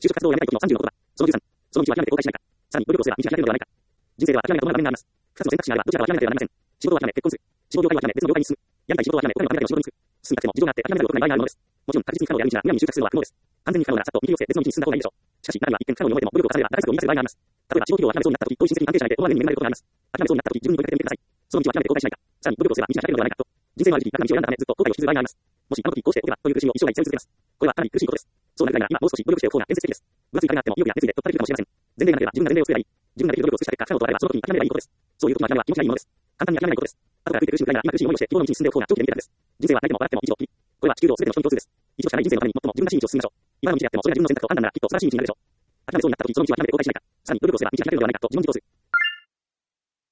就職活動をやめたい時の36度だ。その13、その道を諦めて後悔しないか。さらに努力をすれば道は開けるのではないか。人生では諦めが伴う場面があります。二つの選択肢があれば、どちらかを諦めなければなりません。仕事を諦め、結婚する。仕事業界を諦め、別の業界に進む。やりたい仕事を諦め、お金を貯めたいの仕事にする。進みたくても事情があって諦められることがいっぱいあるものです。もちろん、確実に可能である道が無理に就活するのは不能です。完全に不可能なら、さっと見切りを捨て、別の道に進んだ方がいいでしょう。しかし、何は一見不可能に思えても、努力を重ねれば長くを見出せる場合があります。例えば、地方企業を諦めそうになった時、遠い親戚に関係者がいて、思わぬ目に恵まれることがあります。諦めそうになった時、自分に問いかけてみてください。その道を諦めて後悔しないか。さらに、努力をすれば道が開けるのではないかと。人生のある時期、楽な道を選んだため、ずっと後悔を引きずる場合があります。もし、あの時こうしておけば、という苦しみを一生涯背負い続けます。これはかなり苦しいことです。そうなりたいなら、今もう少し努力しておく方が建設的です。分厚い壁があっても、意欲や熱意で突破できるかもしれません。前例がなければ、自分が前例を作ればいい。自分ができる努力を尽くした結果、不可能となれば、その時に諦めればいいことです。そういう時の諦めは気持ちがいいものです。簡単に諦めないことです。後から悔いて苦しむくらいなら、今苦しい思いをして、希望の道に進んでおく方が長期で見てたんです。人生は泣いても笑っても一応きり。これは地球上すべての人に共通です。一度しかない人生のために最も自分らしい道を進みましょう。今の道であっても、それが自分の選択と判断なら、きっと素晴らしい道になるでしょう。諦めそうになった時、その道を諦めて後悔しないか。さらに、努力をすれば道が開けるのではないかと自問自答する。